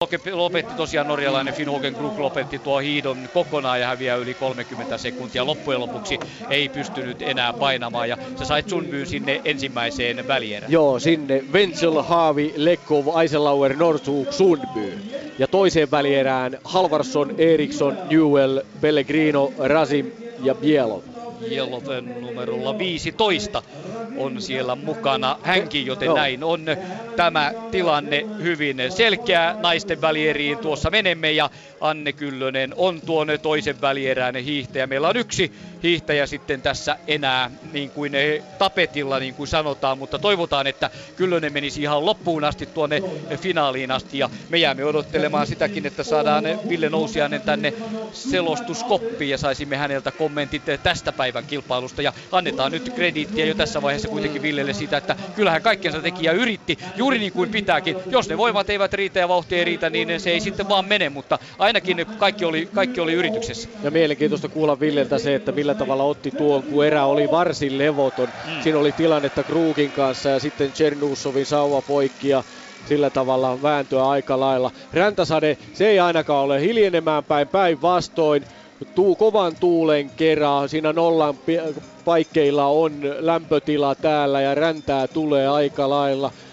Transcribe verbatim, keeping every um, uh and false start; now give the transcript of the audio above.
Lopetti tosiaan norjalainen Finn-Hågen Krug lopetti tuo hiidon kokonaan ja häviää yli kolmekymmentä sekuntia. Loppujen lopuksi ei pystynyt enää painamaan ja sä sait Sundbyn sinne ensimmäiseen välierään. Joo, sinne Wenzel, Haavi, Lekov, Eisenlauer, Northug, Sundby. Ja toiseen välierään Halvarsson, Eriksson, Newell, Pellegrino, Rasim ja Bielov. Bielov numerolla viisitoista on siellä mukana hänkin, joten Joo. näin on tämä tilanne hyvin selkeä. Naisten välieriin tuossa menemme ja Anne Kyllönen on tuon toisen välierään hiihtäjä. Meillä on yksi hiihtäjä sitten tässä enää niin kuin tapetilla, niin kuin sanotaan, mutta toivotaan, että Kyllönen menisi ihan loppuun asti tuonne finaaliin asti ja me jäämme odottelemaan sitäkin, että saadaan Ville Nousiainen tänne selostuskoppiin ja saisimme häneltä kommentit tästä päivän kilpailusta ja annetaan nyt krediittiä jo tässä vaiheessa kuitenkin Villelle siitä, että kyllähän kaikkensa teki ja yritti juuri niin kuin pitääkin. Jos ne voimat eivät riitä ja vauhti ei riitä, niin se ei sitten vaan mene, mutta ainakin kaikki oli, kaikki oli yrityksessä. Ja mielenkiintoista kuulla Villeltä se, että millä tavalla otti tuon, kun erä oli varsin levoton. Mm. Siinä oli tilannetta Krugin kanssa ja sitten Chernussovin sauva poikki ja sillä tavalla vääntöä aika lailla. Räntäsade, se ei ainakaan ole hiljenemään päin, päinvastoin. Tuu kovan tuulen kerran, siinä nollan paikkeilla on lämpötila täällä ja räntää tulee aika lailla.